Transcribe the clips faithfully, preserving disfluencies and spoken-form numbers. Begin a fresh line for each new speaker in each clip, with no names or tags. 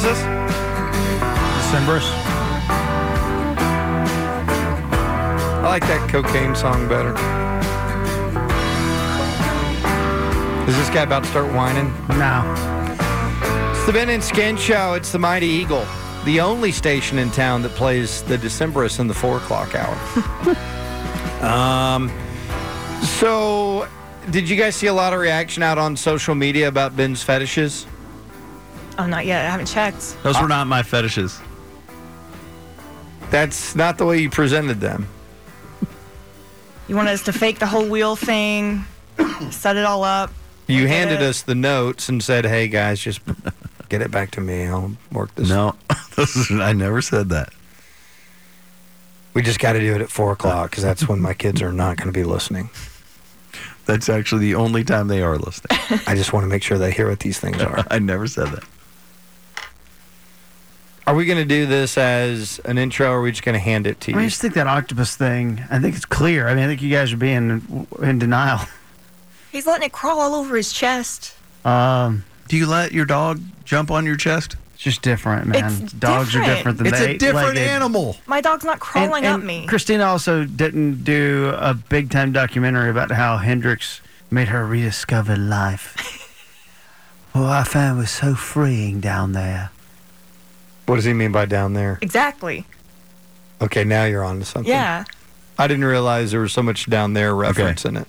this?
Decemberist.
I like that cocaine song better. Is this guy about to start whining?
No.
It's the Ben and Skin Show. It's the Mighty Eagle, the only station in town that plays the Decemberists in the four o'clock hour. um, so, did you guys see a lot of reaction out on social media about Ben's fetishes?
Oh, not yet. I haven't checked.
Those were not my fetishes.
That's not the way you presented them.
You want us to fake the whole wheel thing, set it all up.
You
Look at
handed
it.
us the notes and said, hey, guys, just get it back to me. I'll work this.
No, I never said that.
We just got to do it at four o'clock because that's when my kids are not going to be listening.
That's actually the only time they are listening.
I just want to make sure they hear what these things are.
I never said that.
Are we going to do this as an intro, or are we just going to hand it to you?
I just think that octopus thing, I think it's clear. I mean, I think you guys are being in denial.
He's letting it crawl all over his chest.
Um,
Do you let your dog jump on your chest?
It's just different, man.
It's
Dogs
different.
are different than
It's
they
a different
like it.
animal.
My dog's not
And,
crawling
and
up me.
Christina also didn't do a big time documentary about how Hendrix made her rediscover life. Well, I found it was so freeing down there.
What does he mean by down there?
Exactly.
Okay, now you're on to something.
Yeah.
I didn't realize there was so much down there reference in it.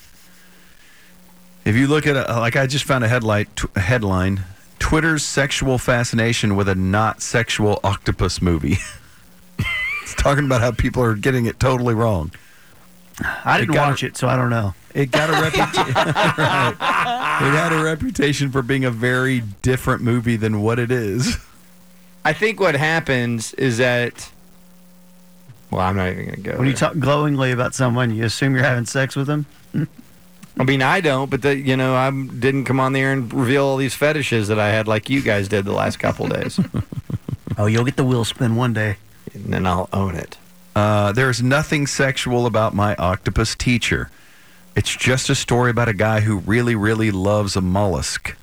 If you look at a, like I just found a headline, t- a headline, Twitter's sexual fascination with a not sexual octopus movie. It's talking about how people are getting it totally wrong.
I didn't
It got
watch it, so I don't know.
It got a reputation. Right. It had a reputation for being a very different movie than what it is.
I think what happens is that. Well, I'm not even going to go.
When you
there.
talk glowingly about someone, you assume you're having sex with them?
I mean, I don't, but the, you know, I didn't come on there and reveal all these fetishes that I had like you guys did the last couple days.
Oh, you'll get the wheel spin one day.
And then I'll own it.
Uh, there's nothing sexual about my octopus teacher. It's just a story about a guy who really, really loves a mollusk.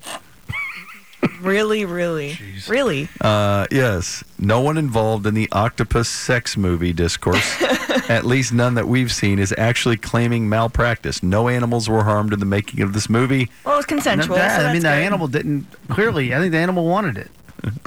Really, really. Really.
Uh, yes. No one involved in the octopus sex movie discourse, at least none that we've seen, is actually claiming malpractice. No animals were harmed in the making of this movie.
Well, it was consensual.
That-
so
I mean, the
that's good.
animal didn't. Clearly, I think the animal wanted it.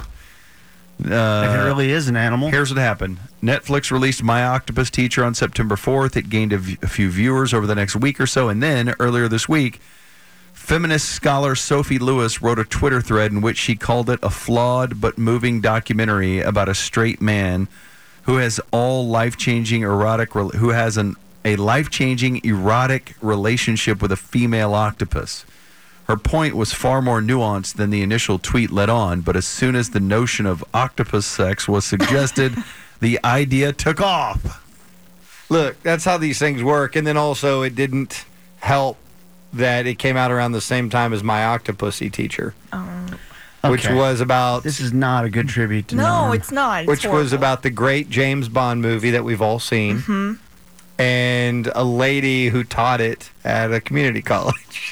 Uh,
If it really is an animal.
Here's what happened. Netflix released My Octopus Teacher on September fourth. It gained a, v- a few viewers over the next week or so. And then, earlier this week, feminist scholar Sophie Lewis wrote a Twitter thread in which she called it a flawed but moving documentary about a straight man who has all life-changing erotic, rel- who has an, a life-changing erotic relationship with a female octopus. Her point was far more nuanced than the initial tweet led on, but as soon as the notion of octopus sex was suggested, the idea took off.
Look, that's how these things work. And then also, it didn't help that it came out around the same time as My Octopussy Teacher, which
Okay.
was about
This is not a good tribute to
No,
Norm.
it's not. It's
which was
horrible.
about the great James Bond movie that we've all seen,
Mm-hmm.
and a lady who taught it at a community college.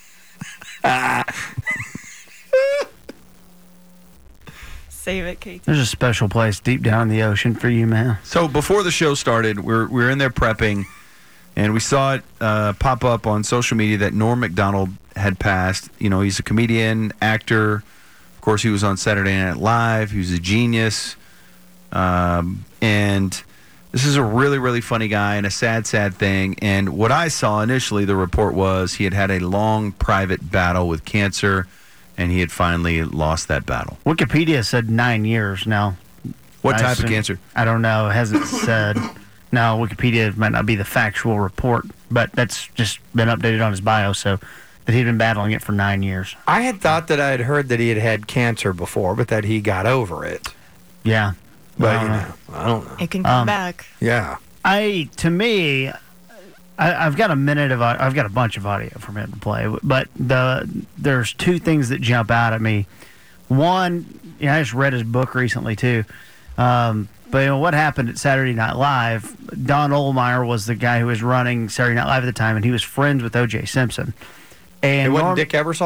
Save it, Katie.
There's a special place deep down in the ocean for you, man.
So before the show started, we're we're in there prepping, and we saw it uh, pop up on social media that Norm Macdonald had passed. You know, he's a comedian, actor. Of course, he was on Saturday Night Live. He was a genius, um, and this is a really, really funny guy and a sad, sad thing. And what I saw initially, the report was he had had a long private battle with cancer, and he had finally lost that battle.
Wikipedia said nine years now.
What
I
type of
assume-
cancer?
I don't know. It hasn't said. No, Wikipedia might not be the factual report, but that's just been updated on his bio, so that he'd been battling it for nine years.
I had thought that I had heard that he had had cancer before, but that he got over it.
Yeah.
But,
I
you
don't
know, I don't know.
It can come
Um,
back.
Yeah.
I to me, I, I've got a minute of au- I've got a bunch of audio from him to play, but the there's two things that jump out at me. One, you know, I just read his book recently too. Um, but you know what happened at Saturday Night Live? Don Ohlmeyer was the guy who was running Saturday Night Live at the time, and he was friends with O J Simpson. And
It wasn't
Norm-
Dick Ebersol?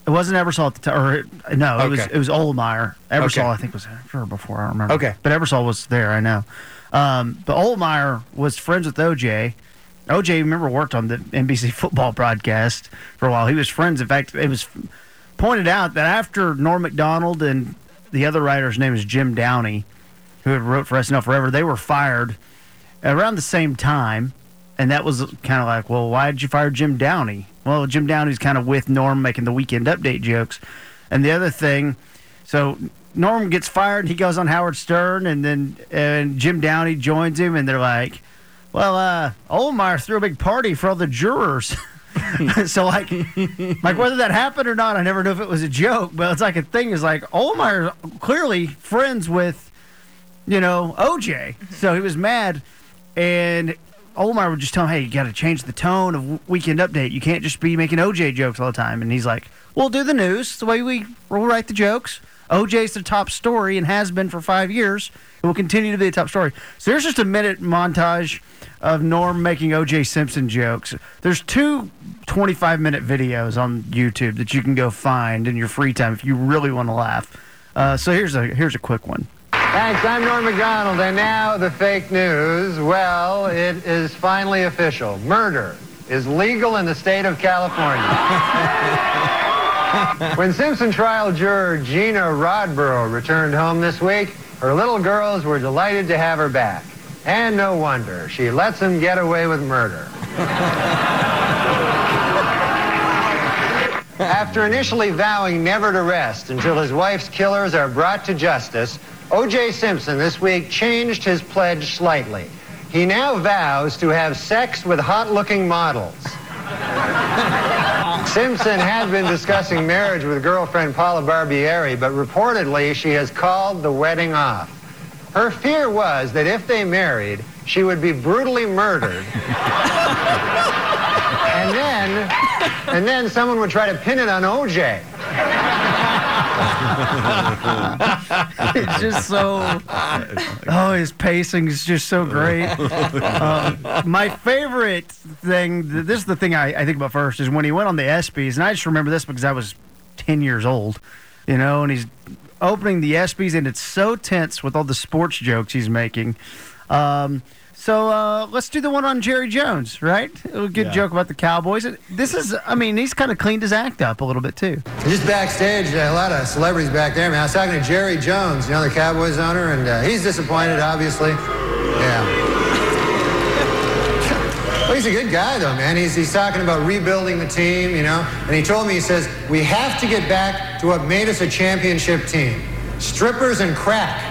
It wasn't Ebersol at the time. Or no, it was
Okay.
it was Oldmeyer. Ebersol,
Okay.
I think, was after or before. I don't remember.
Okay.
But Ebersol was there. I know. Um, but Oldmeyer was friends with O J. O J, remember, worked on the N B C football broadcast for a while. He was friends. In fact, it was pointed out that after Norm Macdonald and the other writer's name is Jim Downey, who had wrote for S N L forever, they were fired around the same time. And that was kind of like, well, why did you fire Jim Downey? Well, Jim Downey's kind of with Norm making the Weekend Update jokes. And the other thing, so Norm gets fired, he goes on Howard Stern, and then and Jim Downey joins him, and they're like, well, uh, Oldmeyer threw a big party for all the jurors. So, like, like, whether that happened or not, I never knew if it was a joke, but it's like a thing is like, Oldmeyer's clearly friends with, you know, O J. So he was mad, and Oldmeyer would just tell him, hey, you got to change the tone of Weekend Update. You can't just be making O J jokes all the time. And he's like, we'll do the news the way we we'll write the jokes. O J's the top story and has been for five years. It will continue to be the top story. So here's just a minute montage of Norm making O J Simpson jokes. There's two twenty-five minute videos on YouTube that you can go find in your free time if you really want to laugh. Uh, so here's a here's a quick one.
Thanks, I'm Norm Macdonald, and now the fake news. Well, it is finally official. Murder is legal in the state of California. When Simpson trial juror Gina Rodborough returned home this week, her little girls were delighted to have her back. And no wonder, she lets them get away with murder. After initially vowing never to rest until his wife's killers are brought to justice, O J Simpson this week changed his pledge slightly. He now vows to have sex with hot-looking models. Simpson had been discussing marriage with girlfriend Paula Barbieri, but reportedly she has called the wedding off. Her fear was that if they married, she would be brutally murdered. and then, and then someone would try to pin it on O J.
It's just so. Oh, his pacing is just so great. Um, my favorite thing, this is the thing I, I think about first, is when he went on the ESPYs, and I just remember this because I was ten years old, you know, and he's opening the ESPYs, and it's so tense with all the sports jokes he's making. Um, so uh, let's do the one on Jerry Jones, right? A good
Yeah.
joke about the Cowboys. This is, I mean, he's kind of cleaned his act up a little bit, too.
Just backstage, uh, a lot of celebrities back there. Man, I was talking to Jerry Jones, you know, the Cowboys owner, and uh, he's disappointed, obviously. Yeah. Well, he's a good guy, though, man. He's, he's talking about rebuilding the team, you know, and he told me, he says, we have to get back to what made us a championship team. Strippers and crack.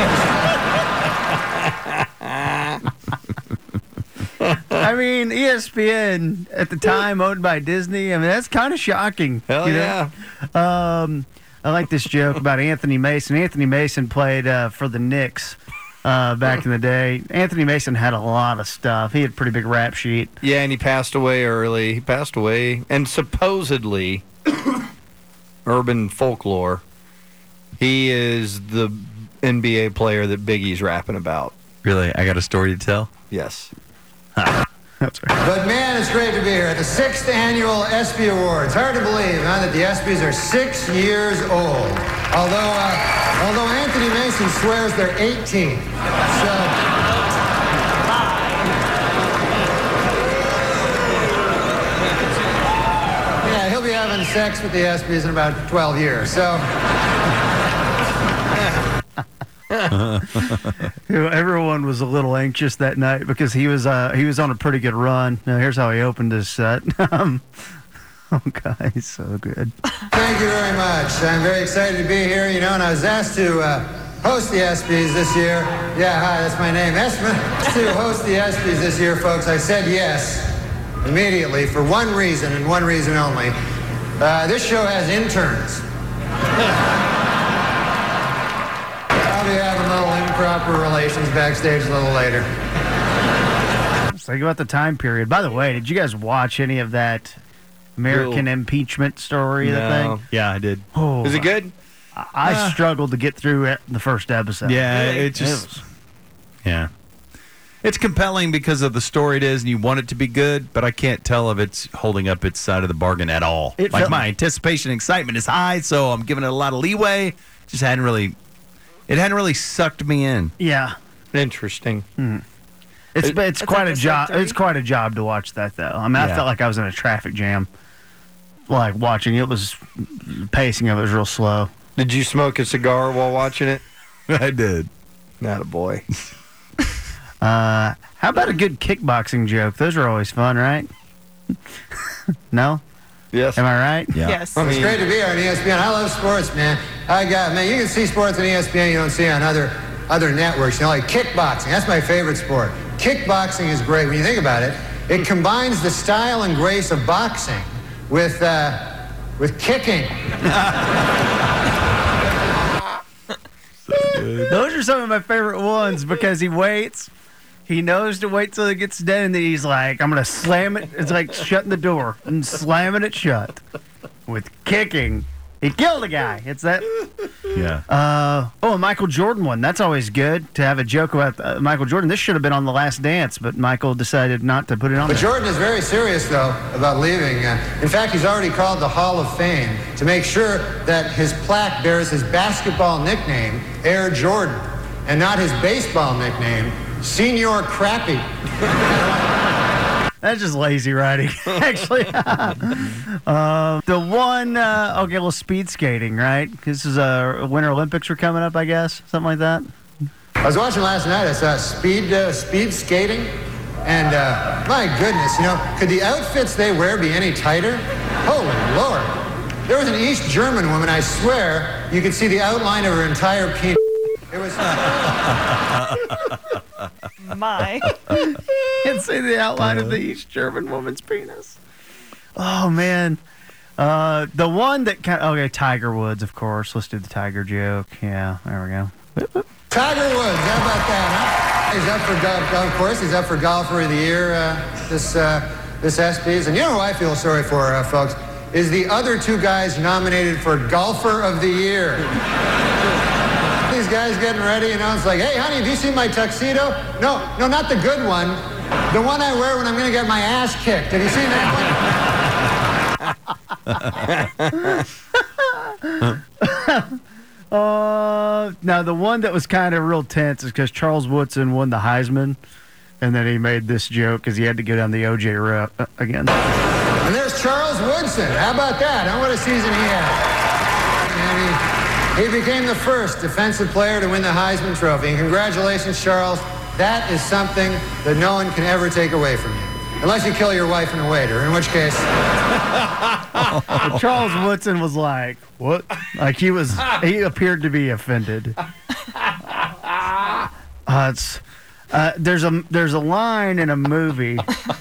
I mean, E S P N at the time owned by Disney. I mean, that's kind of shocking.
Hell
you know?
yeah.
Um, I like this joke about Anthony Mason. Anthony Mason played uh, for the Knicks uh, back in the day. Anthony Mason had a lot of stuff. He had a pretty big rap sheet.
Yeah, and he passed away early. He passed away, and supposedly, urban folklore, he is the N B A player that Biggie's rapping about.
Really? I got a story to tell?
Yes.
That's right.
But man, it's great to be here at the sixth annual ESPY Awards. Hard to believe, huh, that the ESPYs are six years old. Although, uh, although Anthony Mason swears they're eighteen. So, yeah, he'll be having sex with the ESPYs in about twelve years. So.
You know, everyone was a little anxious that night because he was uh, he was on a pretty good run. Now, here's how he opened his set. um, oh, God, he's so good.
Thank you very much. I'm very excited to be here, you know, and I was asked to uh, host the ESPYs this year. Yeah, hi, that's my name. Asked me to host the ESPYs this year, folks. I said yes immediately for one reason and one reason only. Uh, this show has interns. I'll be having a little improper relations backstage a little later.
Let's think about the time period. By the way, did you guys watch any of that American
Cool.
impeachment story? The
No.
thing?
Yeah, I did.
Oh,
Is it good?
I, I struggled to get through it, the first episode.
Yeah,
Really?
it just.
was-
Yeah.
It's compelling because of the story it is, and you want it to be good, but I can't tell if it's holding up its side of the bargain at all.
It
like,
felt-
my anticipation and excitement is high, so I'm giving it a lot of leeway. Just hadn't really, it hadn't really sucked me in.
Yeah.
Interesting.
It's
It-
it's
It's
quite a
episode
job.
three.
It's quite a job to watch that though. I mean, I
Yeah.
felt like I was in a traffic jam. Like watching it was the pacing of it was real slow.
Did you smoke a cigar while watching it?
I did.
Not a boy.
Uh, how about a good kickboxing joke? Those are always fun, right? No?
Yes.
Am I right?
Yeah.
Yes.
I
It's
mean,
great to be here on E S P N. I love sports, man. I got man. You can see sports on E S P N you don't see on other other networks. You know, like kickboxing. That's my favorite sport. Kickboxing is great when you think about it. It combines the style and grace of boxing with uh, with kicking.
Those are some of my favorite ones because he waits. He knows to wait till it gets done, and then he's like, I'm going to slam it. It's like shutting the door and slamming it shut with kicking. He killed a guy. It's that.
Yeah.
Uh, oh, a Michael Jordan one. That's always good to have a joke about uh, Michael Jordan. This should have been on The Last Dance, but Michael decided not to put it on
But
there.
Jordan is very serious, though, about leaving. Uh, in fact, he's already called the Hall of Fame to make sure that his plaque bears his basketball nickname, Air Jordan, and not his baseball nickname, Senior Crappy.
That's just lazy writing, actually. uh, the one, uh, okay, well, speed skating, right? This is a Winter Olympics are coming up, I guess, something like that.
I was watching last night. I saw speed uh, speed skating, and uh, my goodness, you know, could the outfits they wear be any tighter? Holy Lord! There was an East German woman. I swear, you could see the outline of her entire penis. It was.
My.
Can't see the outline of the East German woman's penis. Oh, man. Uh, the one that kind of, okay, Tiger Woods, of course. Let's do the Tiger joke. Yeah, there we go.
Tiger Woods, how about that, huh? He's up for golf, of course. He's up for Golfer of the Year uh, this uh, this ESPYs, and you know who I feel sorry for, uh, folks, is the other two guys nominated for Golfer of the Year. These guys getting ready, you know, it's like, hey, honey, have you seen my tuxedo? No, no, not the good one. The one I wear when I'm going to get my ass kicked. Have you seen that one?
Uh, now, the one that was kind of real tense is because Charles Woodson won the Heisman, and then he made this joke because he had to go down the O J route uh, again.
And there's Charles Woodson. How about that? Huh? What a season he had. And he, he became the first defensive player to win the Heisman Trophy. And congratulations, Charles. That is something that no one can ever take away from you. Unless you kill your wife and a waiter, in which case...
But Charles Woodson was like, what? Like he was, he appeared to be offended. Uh, it's, uh, there's a there's a line in a movie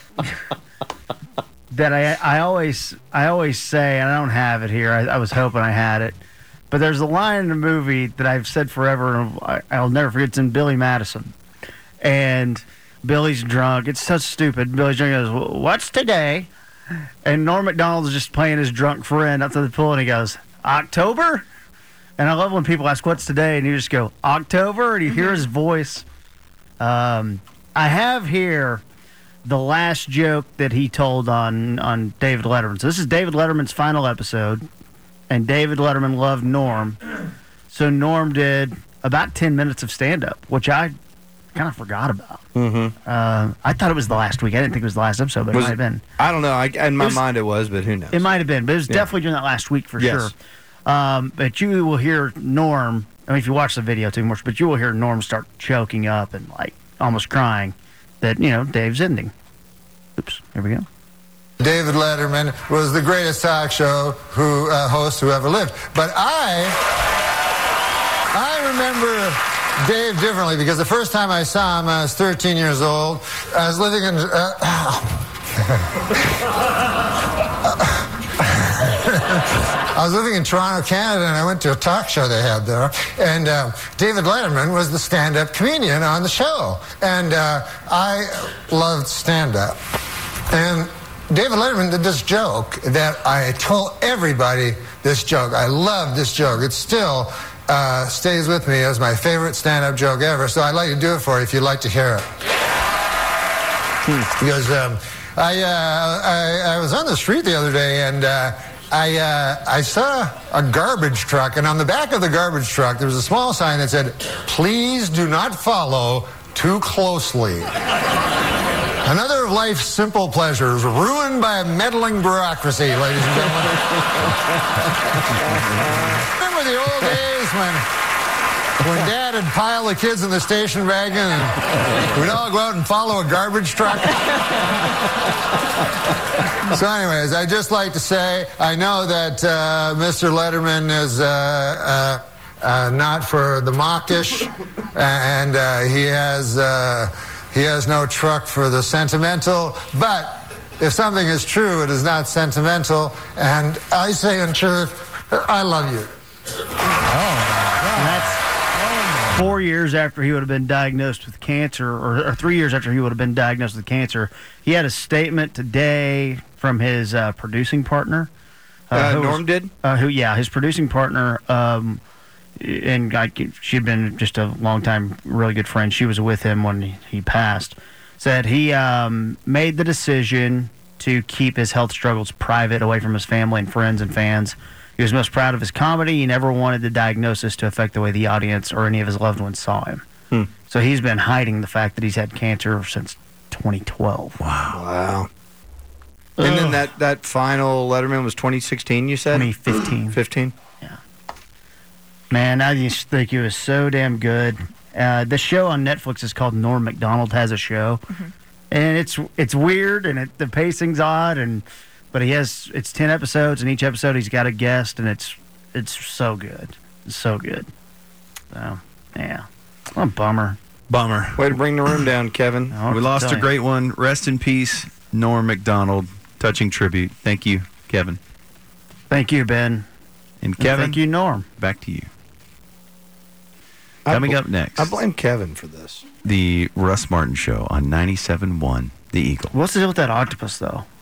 that I I always I always say, and I don't have it here. I, I was hoping I had it, but there's a line in the movie that I've said forever, and I, I'll never forget. It's in Billy Madison, and Billy's drunk. It's so stupid. Billy's drunk. He goes, "What's today?" And Norm Macdonald's just playing his drunk friend up to the pool, and he goes, October? And I love when people ask, what's today? And you just go, October? And you hear his voice. Um, I have here the last joke that he told on, on David Letterman. So this is David Letterman's final episode, and David Letterman loved Norm. So Norm did about ten minutes of stand-up, which I kind of forgot about.
Mm-hmm.
Uh, I thought it was the last week. I didn't think it was the last episode, but
Was
it might have been.
I don't know. I, in my
It was-
mind, it was, but who knows?
It might have been, but it was
Yeah.
definitely during that last week for
Yes.
sure. Um, but you will hear Norm. I mean, if you watch the video too much, but you will hear Norm start choking up and like almost crying that you know Dave's ending. Oops, here we go.
David Letterman was the greatest talk show who uh, host who ever lived. But I, I remember Dave differently because the first time I saw him, I was thirteen years old. I was living in. Uh, I was living in Toronto, Canada, and I went to a talk show they had there. And uh, David Letterman was the stand-up comedian on the show. And uh, I loved stand-up. And David Letterman did this joke that I told everybody this joke. I love this joke. It still uh, stays with me as my favorite stand-up joke ever. So I'd like to do it for you if you'd like to hear it. He goes, um, I, uh, I I was on the street the other day, and uh, I uh, I saw a garbage truck, and on the back of the garbage truck there was a small sign that said, "Please do not follow too closely." Another of life's simple pleasures ruined by a meddling bureaucracy, ladies and gentlemen. Remember the old days when, when Dad would pile the kids in the station wagon and we'd all go out and follow a garbage truck? So anyways, I'd just like to say, I know that uh, Mister Letterman is uh, uh, uh, not for the mawkish, and uh, he has... Uh, He has no truck for the sentimental, but if something is true, it is not sentimental, and I say in truth, I love you.
Oh, that's four years after he would have been diagnosed with cancer, or, or three years after he would have been diagnosed with cancer. He had a statement today from his uh, producing partner.
Uh,
Uh, who
Norm
was-
did?
Uh, who? Yeah, his producing partner. Um, and I, she'd been just a long time, really good friend. She was with him when he, he passed. Said he um, made the decision to keep his health struggles private, away from his family and friends and fans. He was most proud of his comedy. He never wanted the diagnosis to affect the way the audience or any of his loved ones saw him.
Hmm.
So he's been hiding the fact that he's had cancer since twenty twelve.
Wow. And then that, that final Letterman was twenty sixteen, you said?
twenty fifteen.
fifteen?
Man, I just think he was so damn good. Uh, the show on Netflix is called Norm Macdonald Has a Show,
Mm-hmm.
and it's it's weird and it, the pacing's odd, and but he has it's ten episodes, and each episode he's got a guest, and it's it's so good, it's so good. So yeah, what a bummer.
Bummer.
Way to bring the room down, Kevin.
I don't
We
know what
lost
to
a
tell you.
great one. Rest in peace, Norm Macdonald. Touching tribute. Thank you, Kevin.
Thank you, Ben.
And
And
Kevin,
thank you, Norm.
back to you.
I
Coming
bl-
up next,
I blame Kevin for this.
the Russ Martin Show on ninety-seven point one The Eagle.
What's the deal with that octopus though?